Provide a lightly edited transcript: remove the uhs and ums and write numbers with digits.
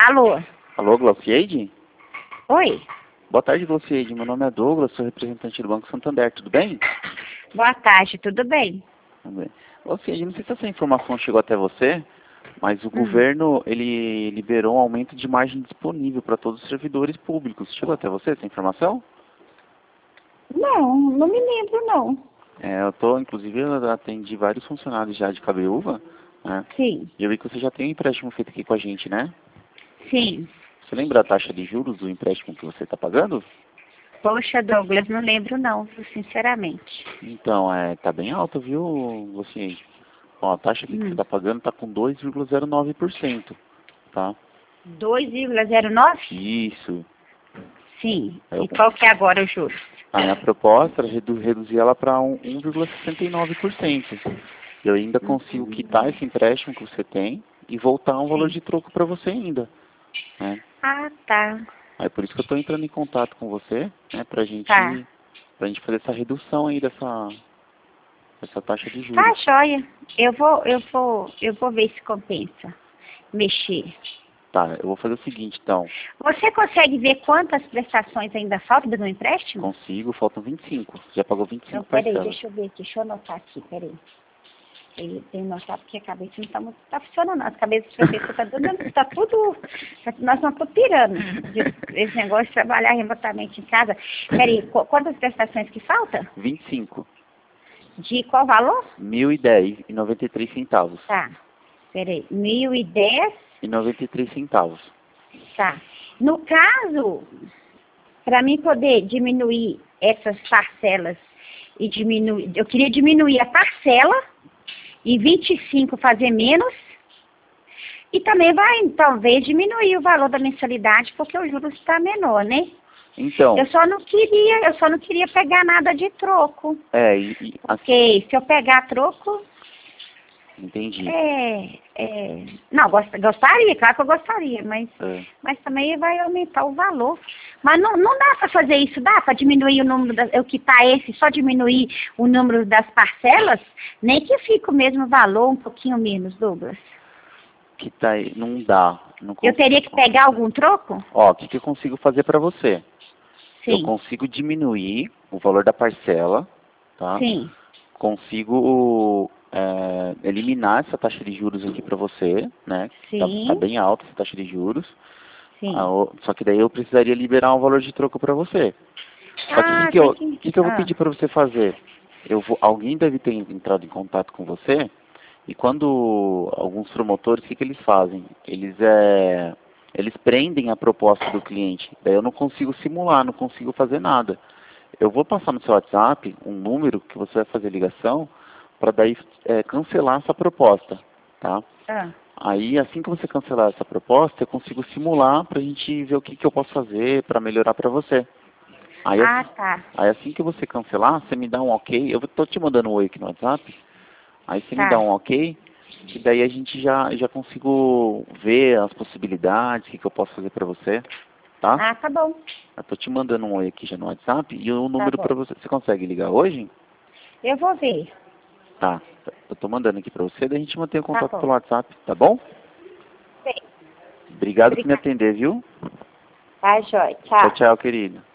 Alô? Alô, Glaucieide? Oi? Boa tarde, Glaucieide. Meu nome é Douglas, sou representante do Banco Santander. Tudo bem? Boa tarde, tudo bem? Tudo bem. Glaucieide, não sei se essa informação chegou até você, mas o governo, ele liberou um aumento de margem disponível para todos os servidores públicos. Chegou até você essa informação? Não me lembro, não. Inclusive, eu atendi vários funcionários já de Cabreúva, né? Sim, E eu vi que você já tem um empréstimo feito aqui com a gente, né? sim. Você lembra a taxa de juros do empréstimo que você está pagando? Poxa, Douglas, não lembro, não, sinceramente. Então, tá bem alta, viu, Glaucieide? Ó, a taxa aqui que você está pagando está com 2,09%, tá? 2,09? Isso. Sim. Eu, E qual que é agora o juros? a minha proposta era reduzir ela para 1,69%. Eu ainda consigo quitar esse empréstimo que você tem e voltar um valor Sim. de troco para você ainda, né? Ah, tá. Aí por isso que eu estou entrando em contato com você, né, pra Tá. gente fazer essa redução aí dessa taxa de Tá, juros. joia. Eu vou ver se compensa mexer. Tá, eu vou fazer o seguinte, então. Você consegue ver quantas prestações ainda faltam do meu empréstimo? Consigo, faltam 25. Já pagou Então, 25 peraí, parcelas. deixa eu ver aqui, deixa eu anotar aqui, peraí. Ele tem que notar porque a cabeça não está muito, tá funcionando não. As cabeças do professor tá tudo, nós não estamos pirando. Esse negócio de trabalhar remotamente em casa. Peraí, quantas prestações que falta? 25. De qual valor? 1.010,93 centavos. Tá, peraí, 1.010, E 93 centavos. tá. No caso, para mim poder diminuir essas parcelas e diminuir, eu queria diminuir a parcela e 25 fazer menos. E também vai, talvez, diminuir o valor da mensalidade, porque o juros está menor, né? Então, Eu só não queria pegar nada de troco. assim, Porque se eu pegar troco, entendi. não, gostaria, claro que eu gostaria, É. mas também vai aumentar o valor. Mas não dá para fazer isso, dá para diminuir o número, eu quitar esse, só diminuir o número das parcelas, nem que fique o mesmo valor, um pouquinho menos, Douglas. Que tá aí, não dá. Não Eu teria que pegar algum troco? Ó, o que que eu consigo fazer para você? Eu Sim, consigo diminuir o valor da parcela, tá? sim, Consigo eliminar essa taxa de juros aqui para você, né? Tá sim, bem alta essa taxa de juros. sim. Só que daí eu precisaria liberar um valor de troco para você. Só que o Ah, que que eu vou pedir para você fazer? Alguém deve ter entrado em contato com você e quando alguns promotores, o que que eles fazem? Eles prendem a proposta do cliente. Daí eu não consigo simular, não consigo fazer nada. Eu vou passar no seu WhatsApp um número que você vai fazer ligação para daí cancelar essa proposta, tá? ah, Aí, assim que você cancelar essa proposta, eu consigo simular para a gente ver o que que eu posso fazer para melhorar para você. Aí, ah, tá, aí, assim que você cancelar, você me dá um ok. Eu estou te mandando um oi aqui no WhatsApp. Aí você me dá tá. um ok, que daí a gente já consigo ver as possibilidades, o que que eu posso fazer para você, tá? Ah, tá bom, Eu tô te mandando um oi aqui já no WhatsApp e o tá número bom. para você. Você consegue ligar hoje? Eu vou ver, Tá. Eu tô mandando aqui para você, daí a gente mantém o tá contato bom. pelo WhatsApp, tá bom? Bem, Obrigado por me obrigada. atender, viu? Tá, joia, Tchau, tchau. tchau, querido.